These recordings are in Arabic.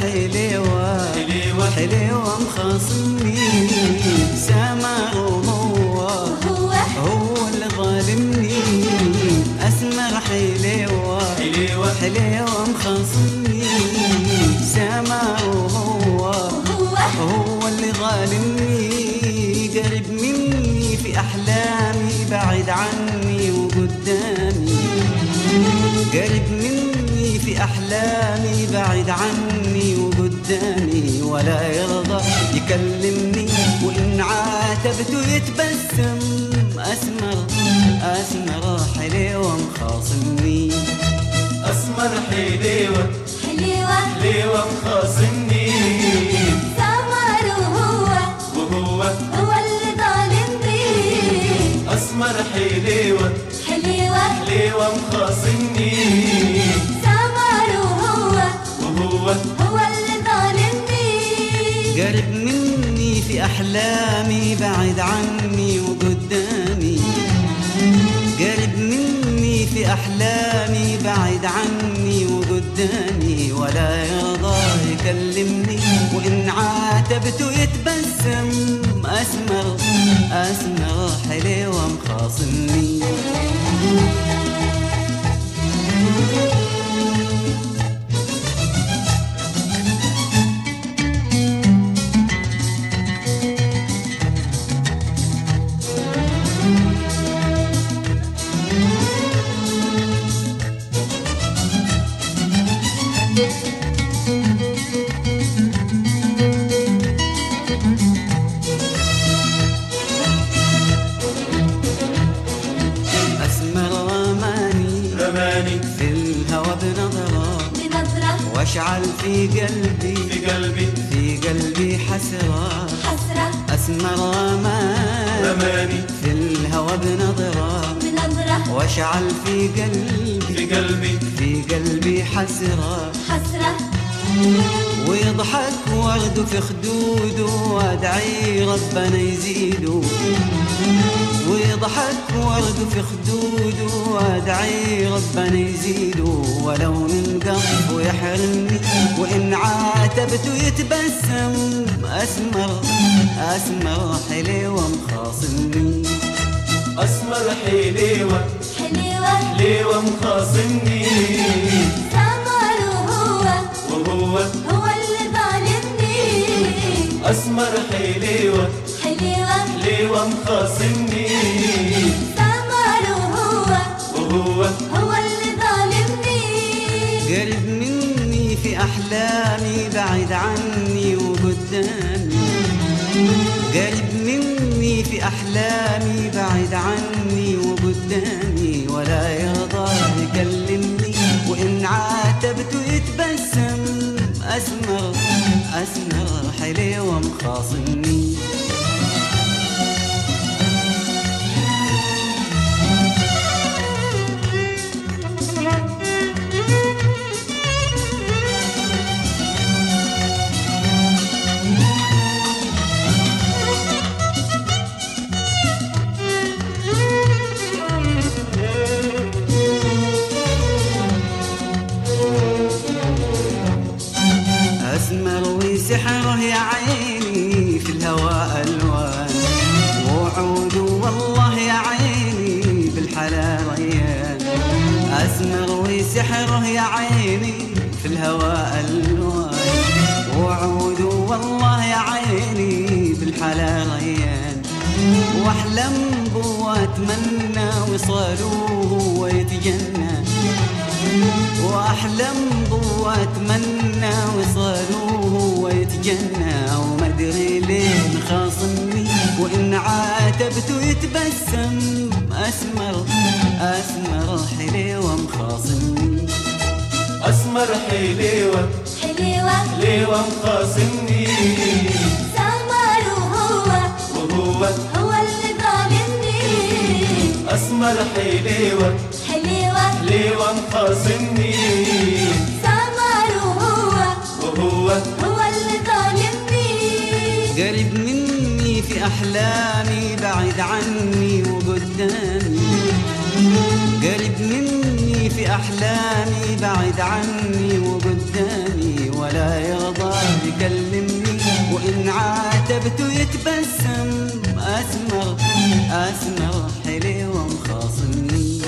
حليوة حليوة مخاصمني سمر وهو اللي ظالمني أسمر حليوة حليوة مخاصمني سمر وهو اللي ظالمني قرب مني في أحلامي بعد عني وقدامي قرب مني في أحلامي بعد عني وقدامي ولا يرضى يكلمني وإن عاتبته يتبسم أسمر أسمر حليوة مخاصمني أسمر حليوة حليوة مخاصمني سمر وهو اللي ظالمني أسمر حليوة حليوة مخاصمني سمر وهو اللي ظالمني قرب مني في أحلامي بعد عني وقدامي قرب مني في أحلامي بعد عني وقدامي ولا يرضى يكلمني وإن عاتبته يتبسم أسمر أسمر حليوة مخاصمني في الهوى بنظرة واشعل في قلبي حسرة أسمر رماني في الهوى بنظرة واشعل في قلبي حسرة ويضحك ورد في خدوده وادعي ربنا يزيده ويضحك ورد في خدوده وادعي ربنا يزيده ولو من قلبه يحرمني وإن عاتبته يتبسم أسمر أسمر حليوة مخاصمني أسمر حليوة حليوة مخاصمني سمر وهو اللي ظالمني أسمر حليوة حليوة مخاصمني سمر وهو اللي ظالمني قرب مني في أحلامي بعد عني وقدامي قرب مني في أحلامي بعد عني وقدامي ولا يرضى يكلمني وإن عاتبته يتبسم أسمر أسمر حليوة مخاصمني أسمر وسحره يا عيني في الهواء ألوان وعود والله يا عيني بالحلا ريان أسمر وسحره يا عيني في الهواء ألوان وعود والله يا عيني بالحلا ريان واحلم واتمنى وصالوه ويتجنى واحلم واتمنى وصالوه ويتجنى وما ادري ليه خاصمني وان عاتبته يتبسم أسمر أسمر حليوة مخاصمني أسمر حليوة حليوة مخاصمني سمر وهو اللي ظالمني أسمر حليوة حليوة مخاصمني سمر وهو اللي ظالمني قرب مني في أحلامي بعد عني وقدامي قرب مني في أحلامي بعد عني وقدامي ولا يرضى يكلمني، وإن عاتبته يتبسم. أسمر أسمر حلو ومخاصمني.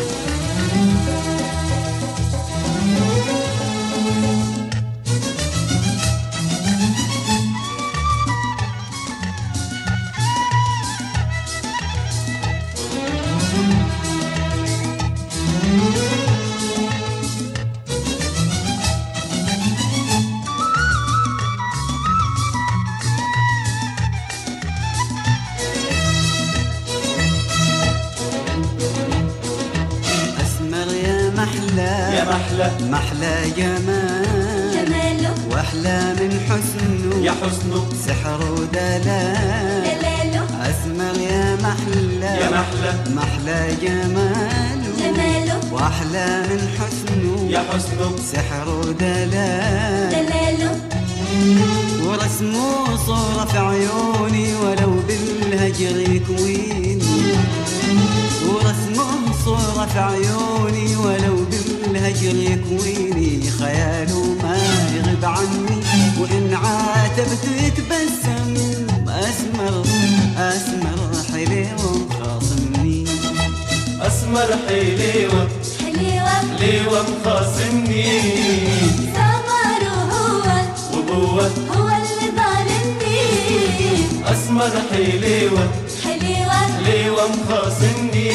يا محلى محلى جماله واحلى من حسنه، يا حسنه سحر ودلاله. اسمر يا محلى محلى جماله واحلى من حسنه، يا حسنه سحر ودلاله. ورسمه صورة في عيوني ولو بالهجر يكويني، ورسمه صورة في عيوني ولو بالهجر يكويني. خياله ما يغيب عني، وإن عاتبته يتبسم. أسمر أسمر حليوة مخاصمني. أسمر حليوة حليوة مخاصمني. سمره وهو اللي ظالمني. أسمر حليوة حليوة مخاصمني.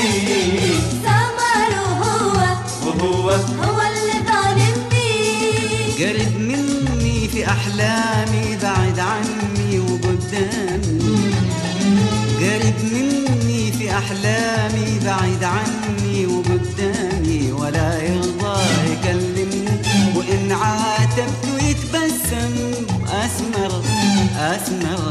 سمره وهو اللي ظالمني. قرب مني في أحلامي، بعد عني وقدامي. قرب مني في أحلامي، بعد عني وقدامي. ولا يرضى يكلمني، وإن عاتبته يتبسم. أسمر أسمر